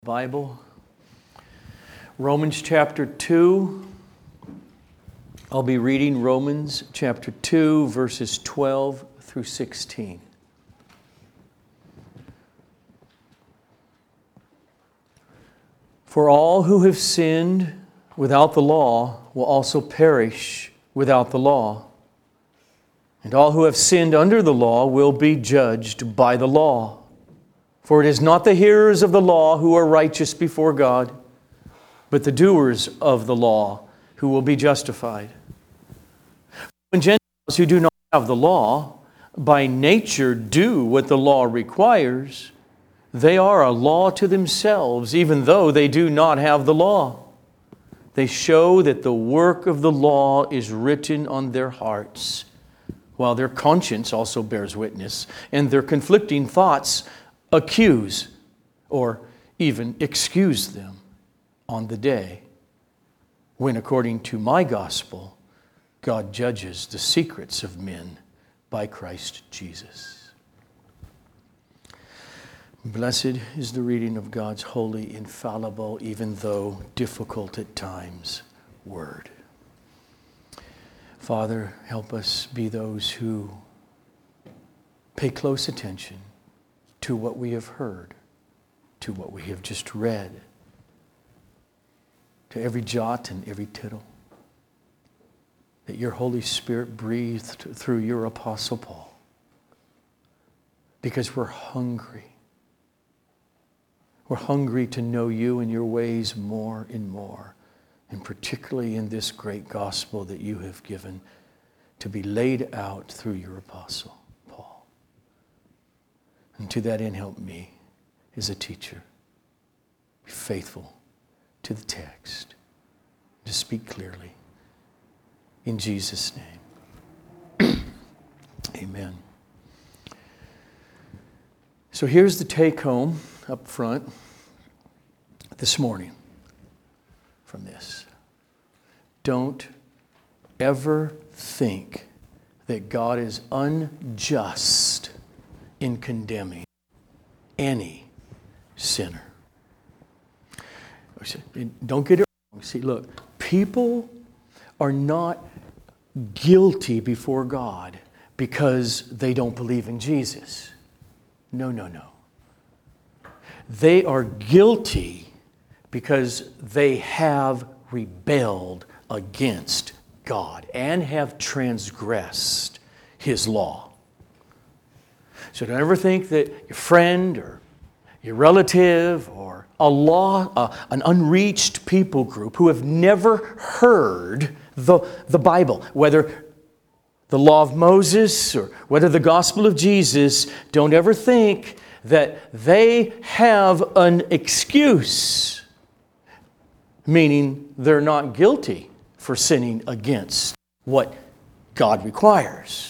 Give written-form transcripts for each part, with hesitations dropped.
Bible. Romans chapter 2. I'll be reading Romans chapter 2, verses 12 through 16. For all who have sinned without the law will also perish without the law. And all who have sinned under the law will be judged by the law. For it is not the hearers of the law who are righteous before God, but the doers of the law who will be justified. When Gentiles who do not have the law, by nature do what the law requires, they are a law to themselves, even though they do not have the law. They show that the work of the law is written on their hearts, while their conscience also bears witness, and their conflicting thoughts accuse or even excuse them on the day when, according to my gospel, God judges the secrets of men by Christ Jesus. Blessed is the reading of God's holy, infallible, even though difficult at times, word. Father, help us be those who pay close attention to what we have heard, to what we have just read, to every jot and every tittle that your Holy Spirit breathed through your Apostle Paul. Because we're hungry. We're hungry to know you and your ways more and more, and particularly in this great gospel that you have given to be laid out through your Apostle. And to that end, help me as a teacher. Be faithful to the text. To speak clearly. In Jesus' name. Amen. So here's the take home up front this morning from this. Don't ever think that God is unjust in condemning any sinner. Don't get it wrong. See, look, people are not guilty before God because they don't believe in Jesus. No. They are guilty because they have rebelled against God and have transgressed His law. So don't ever think that your friend or your relative or an unreached people group who have never heard the Bible, whether the law of Moses or whether the gospel of Jesus, don't ever think that they have an excuse, meaning they're not guilty for sinning against what God requires.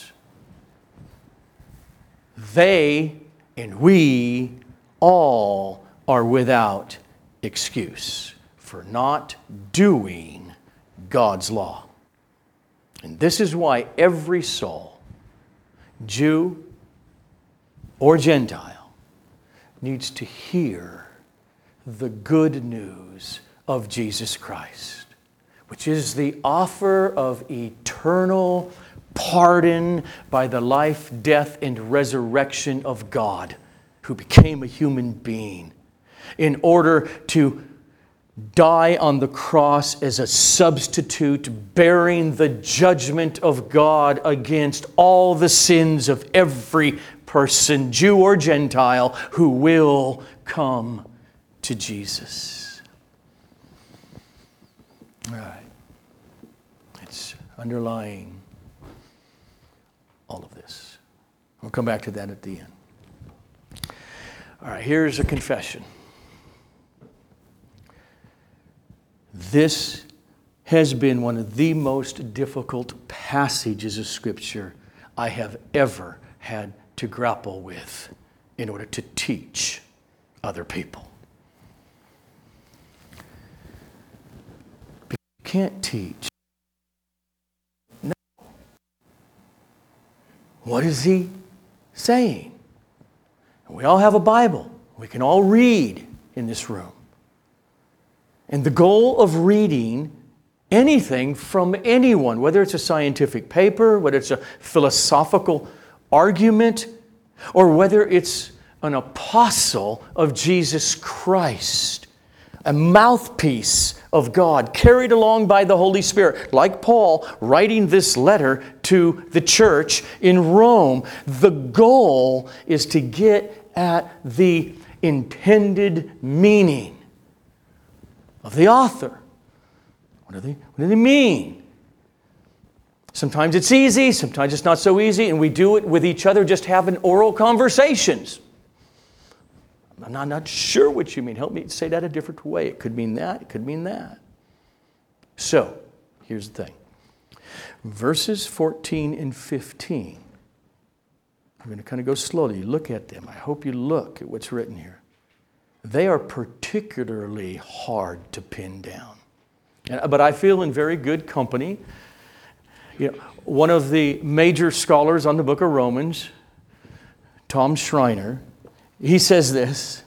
They and we all are without excuse for not doing God's law. And this is why every soul, Jew or Gentile, needs to hear the good news of Jesus Christ, which is the offer of eternal pardon by the life, death, and resurrection of God, who became a human being in order to die on the cross as a substitute, bearing the judgment of God against all the sins of every person, Jew or Gentile, who will come to Jesus. All right. It's underlying all of this. We'll come back to that at the end. All right, here's a confession. This has been one of the most difficult passages of Scripture I have ever had to grapple with in order to teach other people. But you can't teach. No. What is he saying? We all have a Bible. We can all read in this room. And the goal of reading anything from anyone, whether it's a scientific paper, whether it's a philosophical argument, or whether it's an apostle of Jesus Christ, a mouthpiece of God carried along by the Holy Spirit, like Paul writing this letter to the church in Rome. The goal is to get at the intended meaning of the author. What do they mean? Sometimes it's easy, sometimes it's not so easy, and we do it with each other, just having oral conversations. I'm not sure what you mean. Help me say that a different way. It could mean that. It could mean that. So, here's the thing. Verses 14 and 15. I'm going to kind of go slowly. Look at them. I hope you look at what's written here. They are particularly hard to pin down. But I feel in very good company. One of the major scholars on the book of Romans, Tom Schreiner, he says this: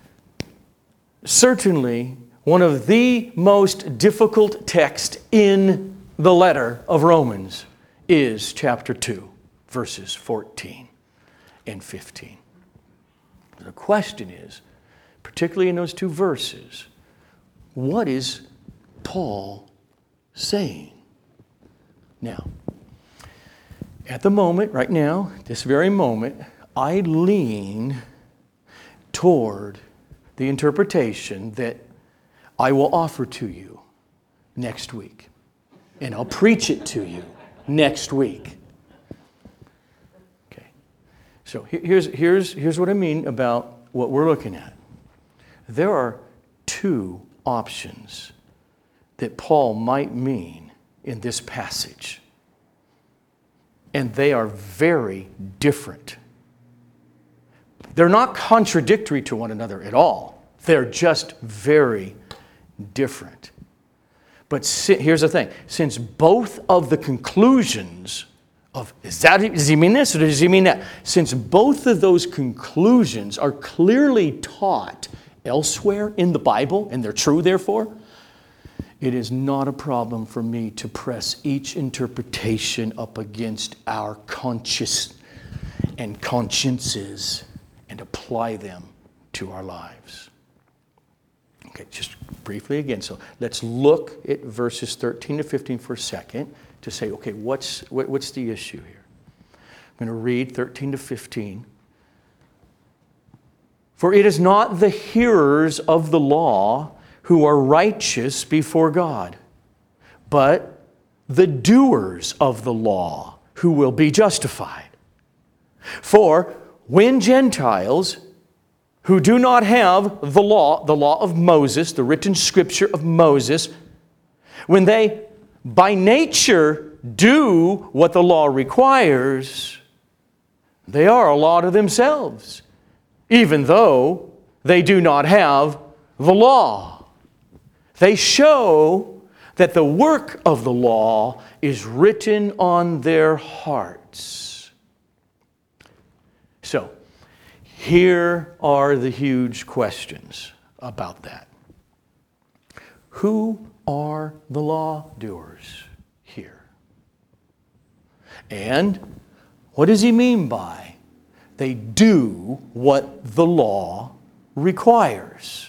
certainly one of the most difficult texts in the letter of Romans is chapter 2, verses 14 and 15. The question is, particularly in those two verses, what is Paul saying? Now, at the moment, right now, this very moment, I lean toward the interpretation that I will offer to you next week. And I'll preach it to you next week. Okay. So here's what I mean about what we're looking at. There are two options that Paul might mean in this passage. And they are very different. They're not contradictory to one another at all. They're just very different. But here's the thing. Since both of the conclusions of, does he mean this or does he mean that? Since both of those conclusions are clearly taught elsewhere in the Bible, and they're true therefore, it is not a problem for me to press each interpretation up against our conscience and consciences and apply them to our lives. Okay, just briefly again. So let's look at verses 13 to 15 for a second to say, okay, what's the issue here? I'm going to read 13 to 15. For it is not the hearers of the law who are righteous before God, but the doers of the law who will be justified. For when Gentiles who do not have the law of Moses, the written scripture of Moses, when they by nature do what the law requires, they are a law to themselves, even though they do not have the law. They show that the work of the law is written on their hearts. So, here are the huge questions about that. Who are the lawdoers here? And what does he mean by they do what the law requires?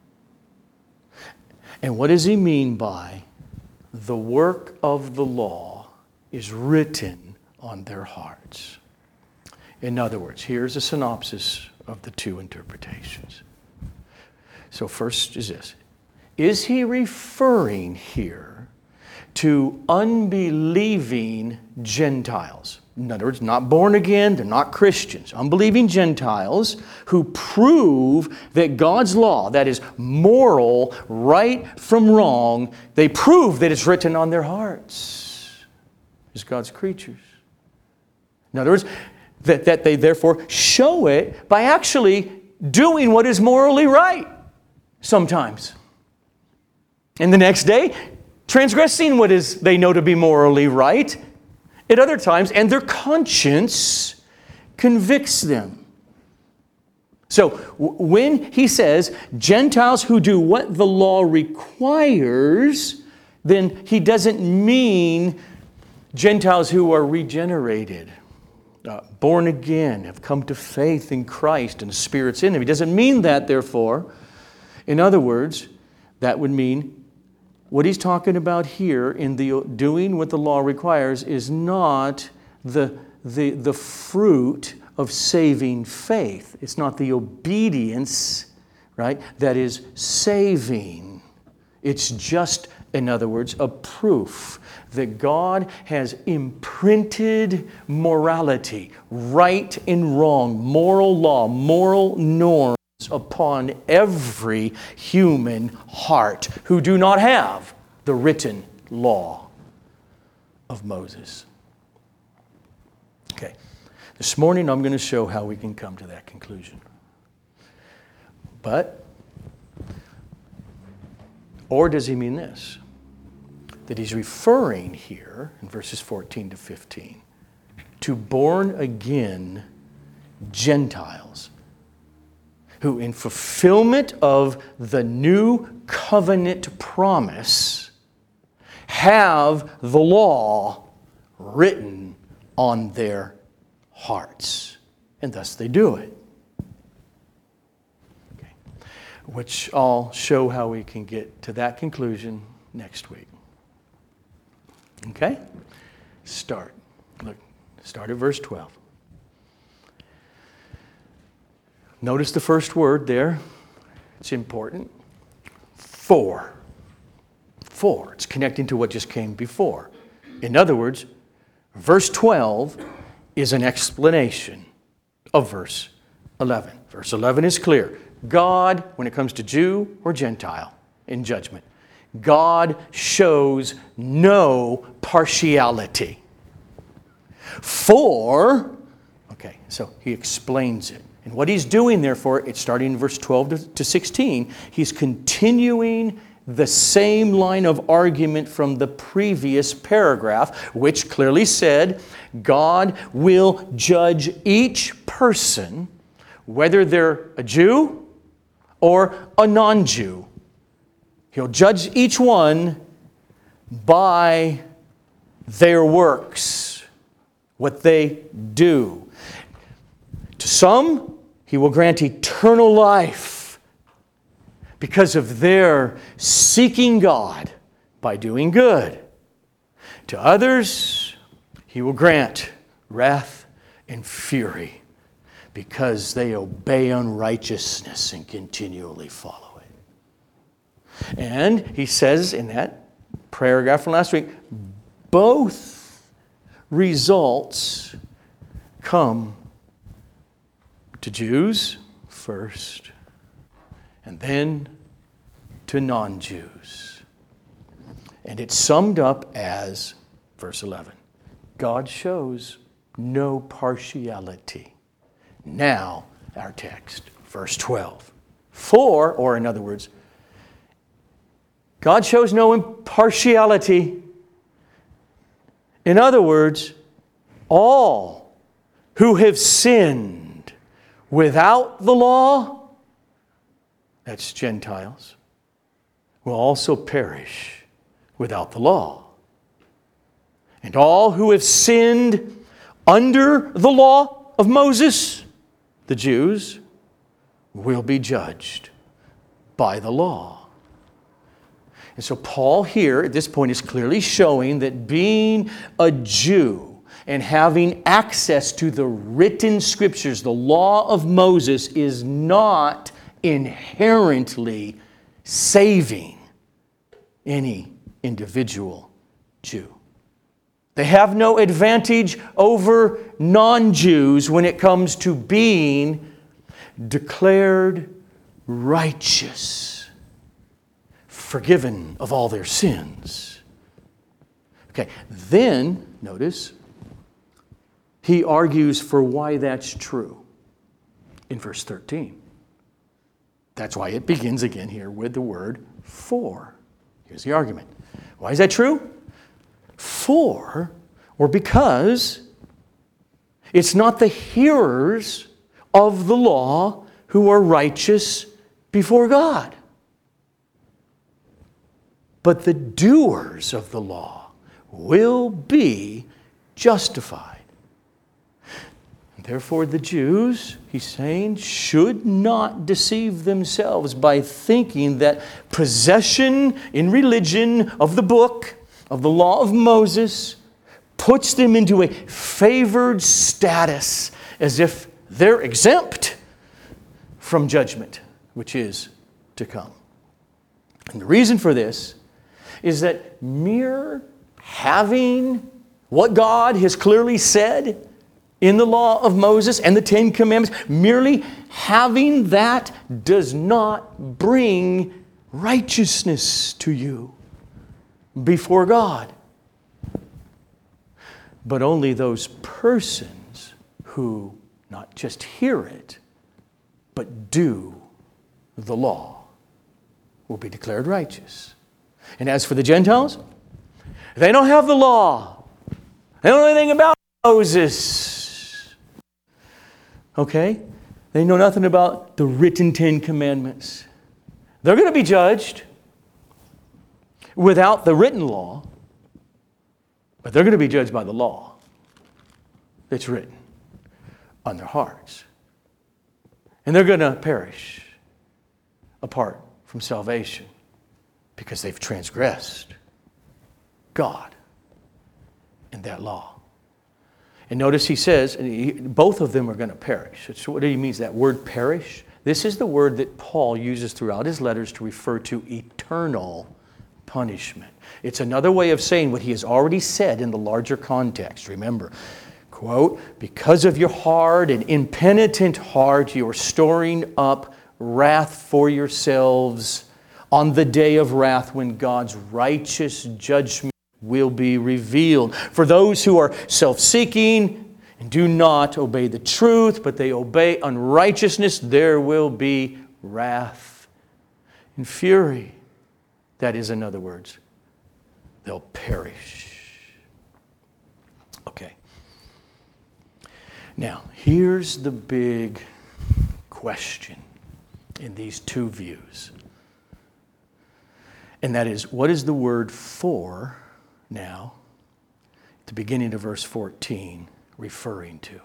And what does he mean by the work of the law is written on their hearts? In other words, here's a synopsis of the two interpretations. So first is this. Is he referring here to unbelieving Gentiles? In other words, not born again, they're not Christians. Unbelieving Gentiles who prove that God's law, that is moral, right from wrong, they prove that it's written on their hearts as God's creatures. In other words, that they therefore show it by actually doing what is morally right sometimes. And the next day, transgressing what is they know to be morally right at other times, and their conscience convicts them. So when he says Gentiles who do what the law requires, then he doesn't mean Gentiles who are regenerated, born again, have come to faith in Christ and the Spirit's in them. He doesn't mean that, therefore. In other words, that would mean what he's talking about here in the doing what the law requires is not the fruit of saving faith. It's not the obedience, right, that is saving. It's just, in other words, a proof that God has imprinted morality, right and wrong, moral law, moral norms upon every human heart who do not have the written law of Moses. Okay, this morning I'm going to show how we can come to that conclusion. Or does he mean this? That he's referring here in verses 14 to 15 to born again Gentiles who, in fulfillment of the new covenant promise, have the law written on their hearts. And thus they do it. Okay. Which I'll show how we can get to that conclusion next week. Okay? Start at verse 12. Notice the first word there. It's important. For. It's connecting to what just came before. In other words, verse 12 is an explanation of verse 11. Verse 11 is clear. God, when it comes to Jew or Gentile in judgment, God shows no partiality. So he explains it. And what he's doing, therefore, it's starting in verse 12 to 16, he's continuing the same line of argument from the previous paragraph, which clearly said God will judge each person, whether they're a Jew or a non-Jew. He'll judge each one by their works, what they do. To some, he will grant eternal life because of their seeking God by doing good. To others, he will grant wrath and fury because they obey unrighteousness and continually follow it. And he says in that paragraph from last week, both results come to Jews first, and then to non-Jews. And it's summed up as, verse 11, God shows no partiality. Now, our text, verse 12. For, or in other words, God shows no impartiality. In other words, all who have sinned without the law, that's Gentiles, will also perish without the law. And all who have sinned under the law of Moses, the Jews, will be judged by the law. And so Paul here at this point is clearly showing that being a Jew and having access to the written scriptures, the law of Moses, is not inherently saving any individual Jew. They have no advantage over non-Jews when it comes to being declared righteous, forgiven of all their sins. Okay, then, notice, he argues for why that's true in verse 13. That's why it begins again here with the word for. Here's the argument. Why is that true? For, or because, it's not the hearers of the law who are righteous before God. But the doers of the law will be justified. Therefore, the Jews, he's saying, should not deceive themselves by thinking that possession in religion of the book, of the law of Moses, puts them into a favored status as if they're exempt from judgment, which is to come. And the reason for this is that mere having what God has clearly said in the law of Moses and the Ten Commandments, merely having that does not bring righteousness to you before God. But only those persons who not just hear it, but do the law will be declared righteous. And as for the Gentiles, they don't have the law. They don't know anything about Moses. Okay? They know nothing about the written Ten Commandments. They're going to be judged without the written law, but they're going to be judged by the law that's written on their hearts. And they're going to perish apart from salvation because they've transgressed God and that law. And notice he says, both of them are going to perish. So what he means, that word perish? This is the word that Paul uses throughout his letters to refer to eternal punishment. It's another way of saying what he has already said in the larger context. Remember, quote, because of your hard and impenitent heart, you are storing up wrath for yourselves on the day of wrath when God's righteous judgment will be revealed. For those who are self-seeking and do not obey the truth, but they obey unrighteousness, there will be wrath and fury. That is, in other words, they'll perish. Okay. Now, here's the big question in these two views. And that is, what is the word for now, at the beginning of verse 14, referring to?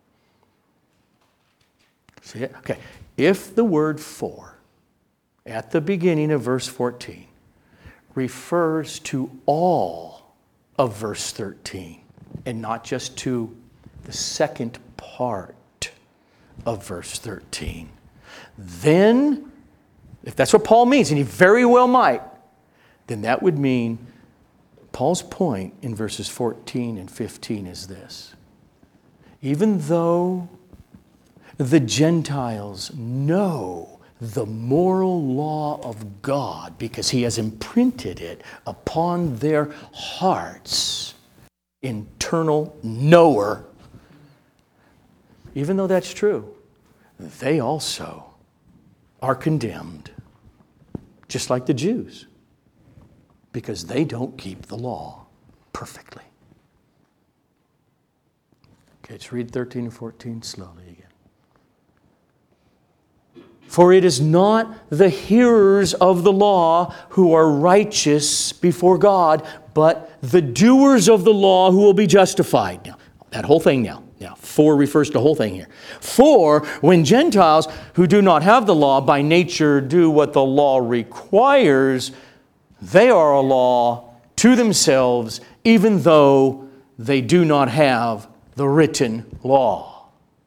See it? Okay. If the word for, at the beginning of verse 14, refers to all of verse 13, and not just to the second part of verse 13, then, if that's what Paul means, and he very well might, then that would mean Paul's point in verses 14 and 15 is this. Even though the Gentiles know the moral law of God because he has imprinted it upon their hearts, internal knower, even though that's true, they also are condemned, just like the Jews, because they don't keep the law perfectly. Okay, let's read 13 and 14 slowly again. For it is not the hearers of the law who are righteous before God, but the doers of the law who will be justified. Now, that whole thing now. Now, for refers to the whole thing here. For when Gentiles who do not have the law by nature do what the law requires, they are a law to themselves, even though they do not have the written law.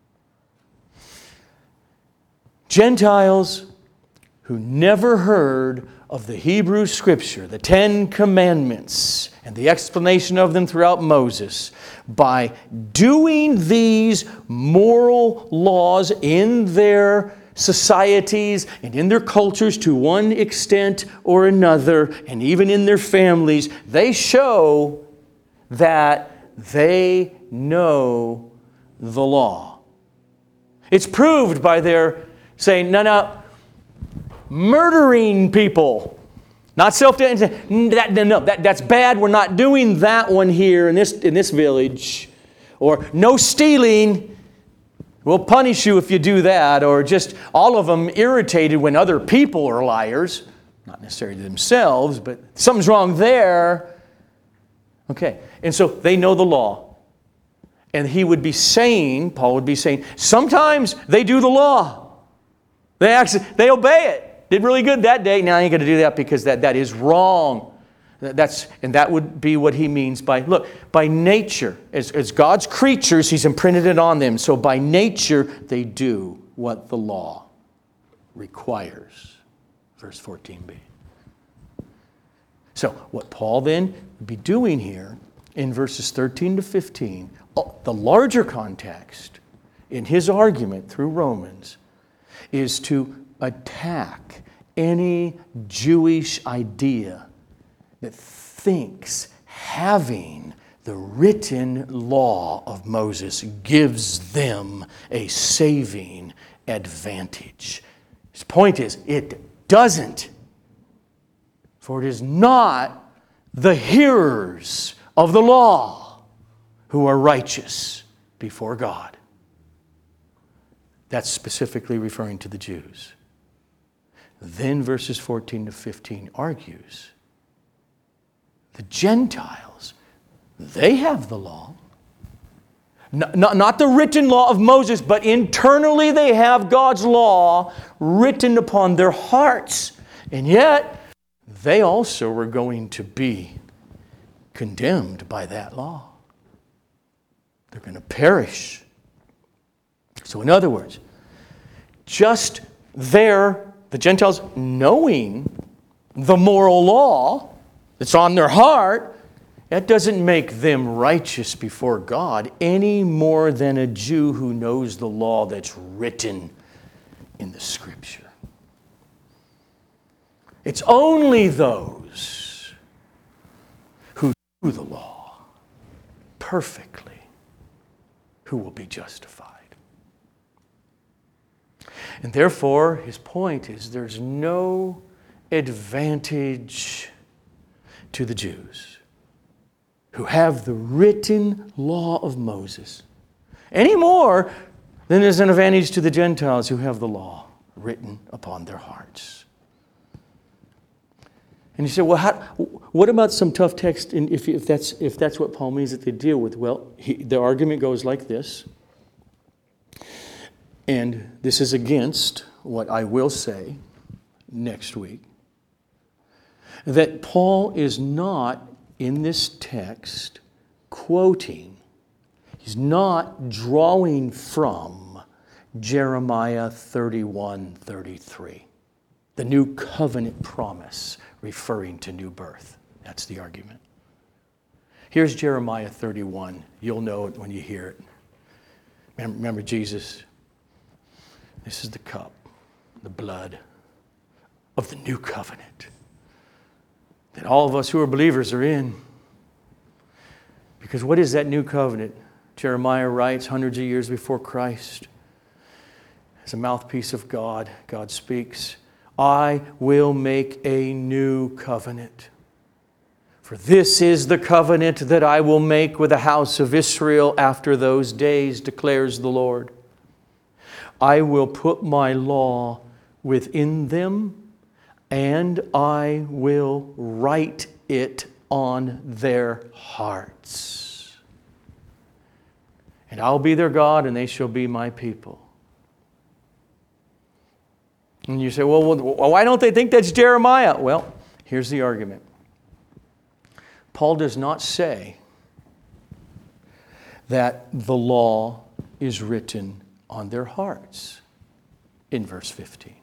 Gentiles who never heard of the Hebrew Scripture, the Ten Commandments, and the explanation of them throughout Moses, by doing these moral laws in their societies and in their cultures to one extent or another, and even in their families, they show that they know the law. It's proved by their saying, no, murdering people, not self-defense. That's bad. We're not doing that one here in this village. Or no stealing. We'll punish you if you do that, or just all of them irritated when other people are liars. Not necessarily themselves, but something's wrong there. Okay, and so they know the law. And Paul would be saying, sometimes they do the law. They obey it. Did really good that day. Now you ain't going to do that because that is wrong. And that would be what he means by nature. As God's creatures, He's imprinted it on them. So by nature, they do what the law requires. Verse 14b. So what Paul then would be doing here in verses 13 to 15, the larger context in his argument through Romans is to attack any Jewish idea that thinks having the written law of Moses gives them a saving advantage. His point is, it doesn't. For it is not the hearers of the law who are righteous before God. That's specifically referring to the Jews. Then verses 14 to 15 argues the Gentiles, they have the law. Not the written law of Moses, but internally they have God's law written upon their hearts. And yet, they also were going to be condemned by that law. They're going to perish. So in other words, just the Gentiles knowing the moral law that's on their heart, that doesn't make them righteous before God any more than a Jew who knows the law that's written in the Scripture. It's only those who do the law perfectly who will be justified. And therefore, his point is there's no advantage to the Jews who have the written law of Moses any more than there's an advantage to the Gentiles who have the law written upon their hearts. And you say, well, what about some tough text if that's what Paul means that they deal with? Well, the argument goes like this. And this is against what I will say next week. That Paul is not, in this text, quoting. He's not drawing from Jeremiah 31:33. The new covenant promise referring to new birth. That's the argument. Here's Jeremiah 31. You'll know it when you hear it. Remember Jesus? This is the cup, the blood of the new covenant that all of us who are believers are in. Because what is that new covenant? Jeremiah writes hundreds of years before Christ. As a mouthpiece of God, God speaks, I will make a new covenant. For this is the covenant that I will make with the house of Israel after those days, declares the Lord. I will put my law within them, and I will write it on their hearts. And I'll be their God, and they shall be my people. And you say, well, why don't they think that's Jeremiah? Well, here's the argument. Paul does not say that the law is written on their hearts in verse 15.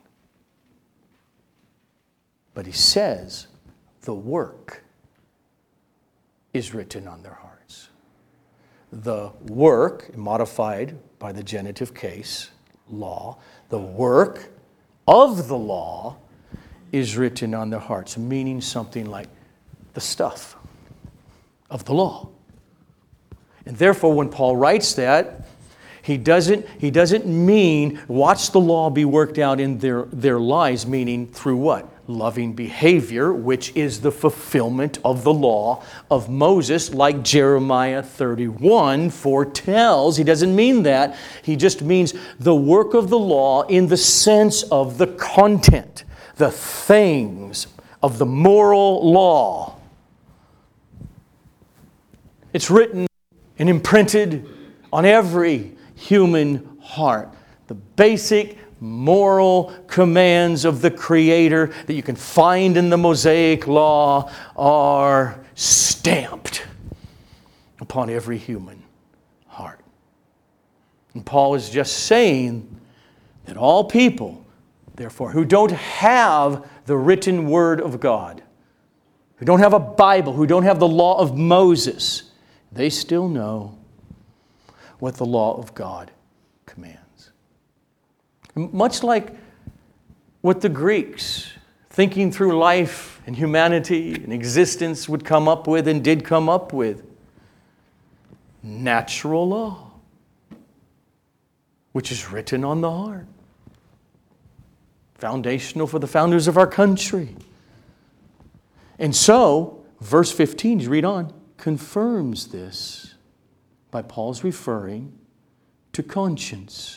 But he says the work is written on their hearts. The work, modified by the genitive case, law, the work of the law is written on their hearts, meaning something like the stuff of the law. And therefore, when Paul writes that, he doesn't mean watch the law be worked out in their lives, meaning through what? loving behavior, which is the fulfillment of the law of Moses, like Jeremiah 31 foretells. He doesn't mean that. He just means the work of the law in the sense of the content, the things of the moral law. It's written and imprinted on every human heart. The basic moral commands of the Creator that you can find in the Mosaic Law are stamped upon every human heart. And Paul is just saying that all people, therefore, who don't have the written Word of God, who don't have a Bible, who don't have the law of Moses, they still know what the law of God commands. Much like what the Greeks, thinking through life and humanity and existence, would come up with and did come up with. Natural law, which is written on the heart. Foundational for the founders of our country. And so, verse 15, you read on, confirms this by Paul's referring to conscience.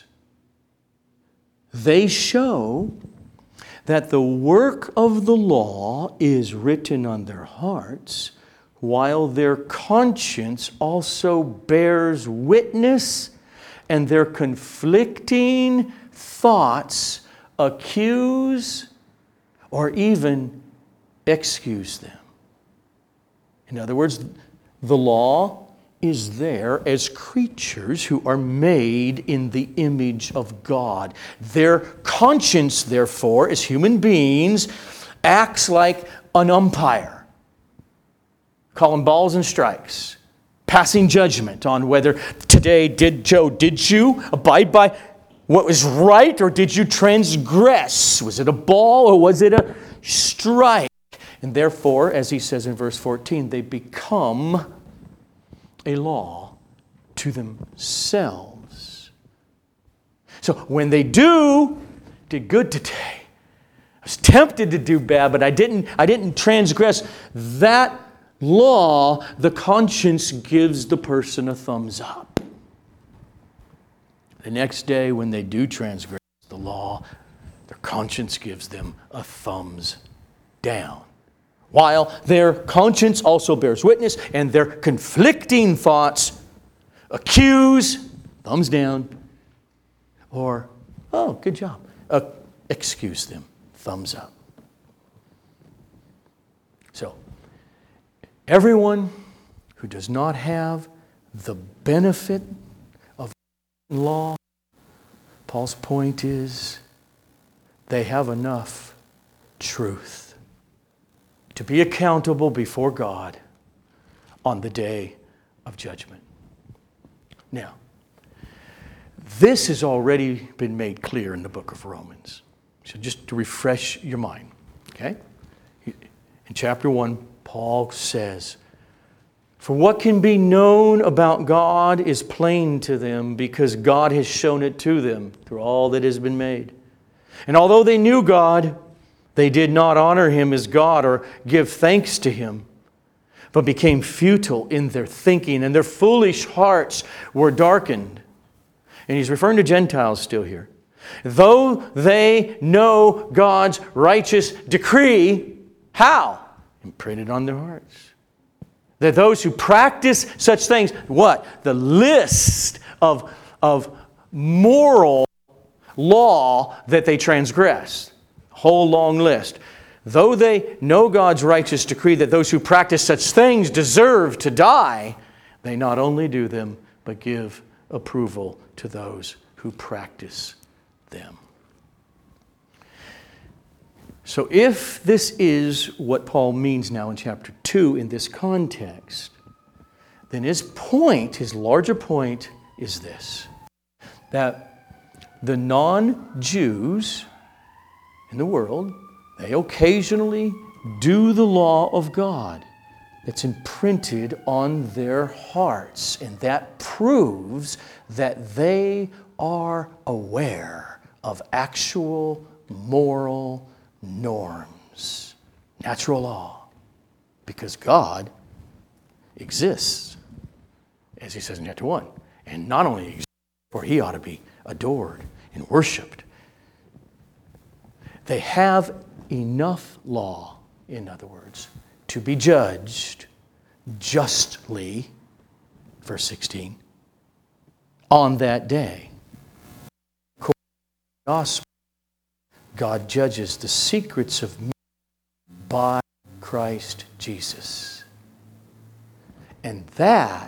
They show that the work of the law is written on their hearts, while their conscience also bears witness, and their conflicting thoughts accuse or even excuse them. In other words, the law is there as creatures who are made in the image of God. Their conscience, therefore, as human beings, acts like an umpire, calling balls and strikes, passing judgment on whether today, did you abide by what was right, or did you transgress? Was it a ball or was it a strike? And therefore, as he says in verse 14, they become a law to themselves. So when they did good today, I was tempted to do bad, but I didn't transgress that law, the conscience gives the person a thumbs up. The next day, when they do transgress the law, their conscience gives them a thumbs down. While their conscience also bears witness, and their conflicting thoughts accuse, thumbs down, or, oh, good job, excuse them, thumbs up. So, everyone who does not have the benefit of law, Paul's point is, they have enough truth to be accountable before God on the day of judgment. Now, this has already been made clear in the book of Romans. So just to refresh your mind, okay? In chapter 1, Paul says, "For what can be known about God is plain to them, because God has shown it to them through all that has been made. And although they knew God, they did not honor Him as God or give thanks to Him, but became futile in their thinking, and their foolish hearts were darkened." And he's referring to Gentiles still here. "Though they know God's righteous decree," how? Imprinted on their hearts. That those who practice such things, what? The list of moral law that they transgress. Whole long list. Though they know God's righteous decree that those who practice such things deserve to die, they not only do them, but give approval to those who practice them. So if this is what Paul means now in chapter 2 in this context, then his point, his larger point, is this: that the non-Jews in the world, they occasionally do the law of God that's imprinted on their hearts, and that proves that they are aware of actual moral norms. becomes natural law because God exists, as he says in chapter 1. And not only exists, for he ought to be adored and worshiped. They have enough law, in other words, to be judged justly, verse 16, on that day. According to the gospel, God judges the secrets of men by Christ Jesus. And that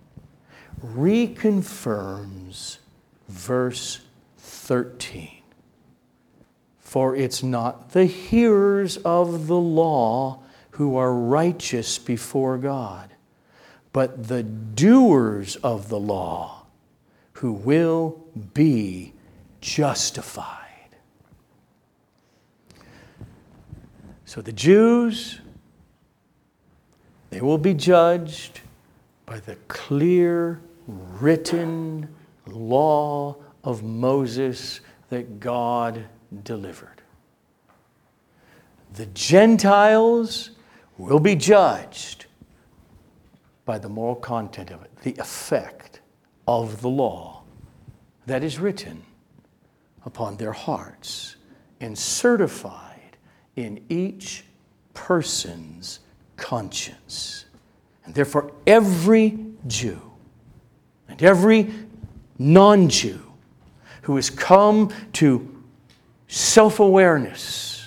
reconfirms verse 13. For it's not the hearers of the law who are righteous before God, but the doers of the law who will be justified. So the Jews, they will be judged by the clear written law of Moses that God delivered. The Gentiles will be judged by the moral content of it, the effect of the law that is written upon their hearts and certified in each person's conscience. And therefore, every Jew and every non-Jew who has come to self-awareness,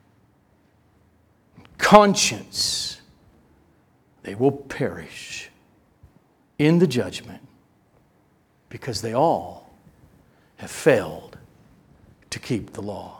conscience, they will perish in the judgment because they all have failed to keep the law.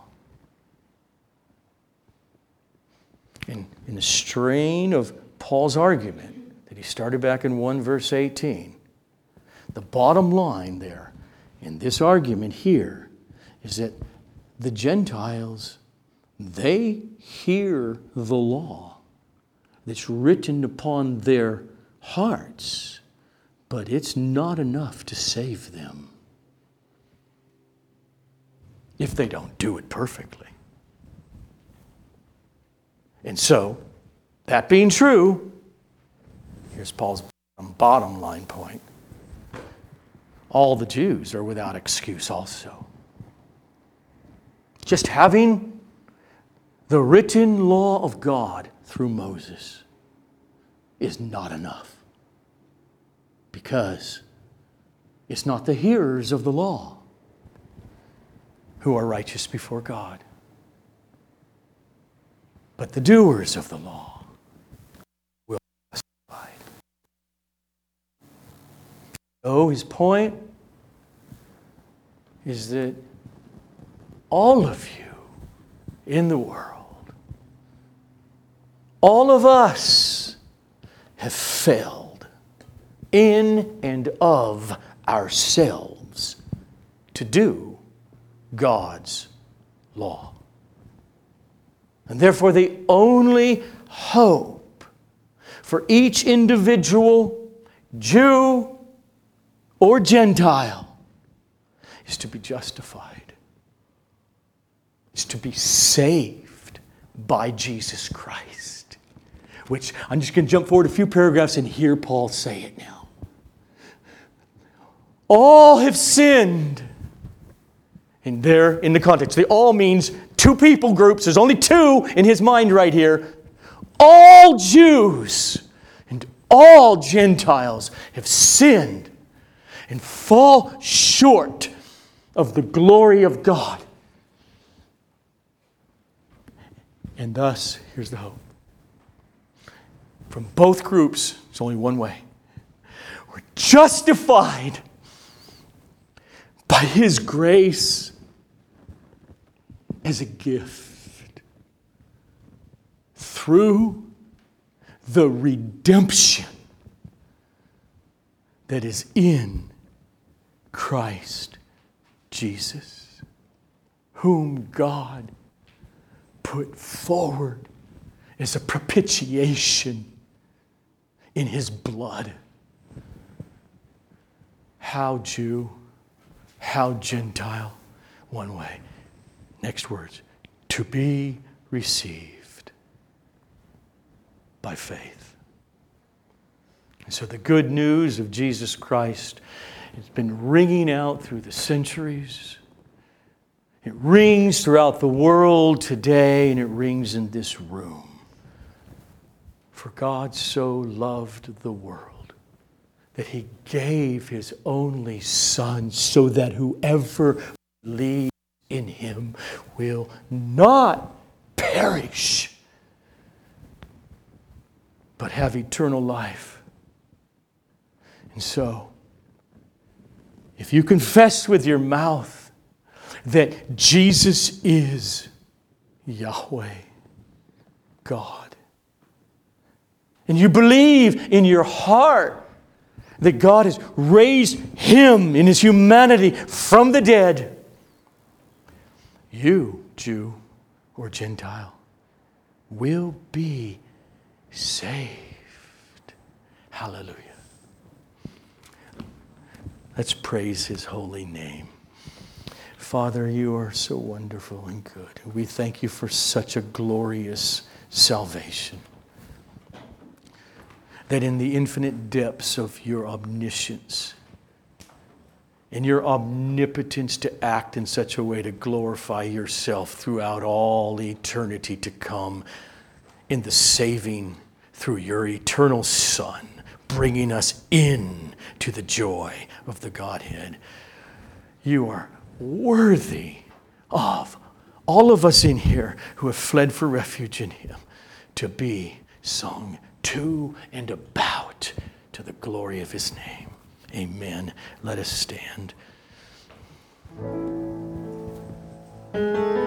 In the strain of Paul's argument that he started back in 1 verse 18, the bottom line there in this argument here is that the Gentiles, they hear the law that's written upon their hearts, but it's not enough to save them if they don't do it perfectly. And so, that being true, here's Paul's bottom line point. All the Jews are without excuse also. Just having the written law of God through Moses is not enough, because it's not the hearers of the law who are righteous before God, but the doers of the law will be justified. So his point is that all of you in the world, all of us have failed in and of ourselves to do God's law. And therefore, the only hope for each individual, Jew or Gentile, is to be justified, is to be saved by Jesus Christ. Which, I'm just going to jump forward a few paragraphs and hear Paul say it now. All have sinned. And there, in the context, they all means two people groups. There's only two in his mind right here. All Jews and all Gentiles have sinned and fall short of the glory of God. And thus, here's the hope. From both groups, it's only one way. We're justified by His grace as a gift through the redemption that is in Christ Jesus, whom God put forward as a propitiation in His blood. How Jew, how Gentile, one way. Next words, to be received. by faith. And so the good news of Jesus Christ has been ringing out through the centuries. It rings throughout the world today, and it rings in this room. For God so loved the world that He gave His only Son, so that whoever believes in Him will not perish, but have eternal life. And so, if you confess with your mouth that Jesus is Yahweh, God, and you believe in your heart that God has raised Him in His humanity from the dead, you, Jew or Gentile, will be saved. Hallelujah. Let's praise His holy name. Father, You are so wonderful and good. We thank You for such a glorious salvation, that in the infinite depths of Your omniscience and Your omnipotence to act in such a way to glorify Yourself throughout all eternity to come in the saving through Your eternal Son, bringing us in to the joy of the Godhead. You are worthy of all of us in here who have fled for refuge in Him to be sung to and about to the glory of His name. Amen. Let us stand.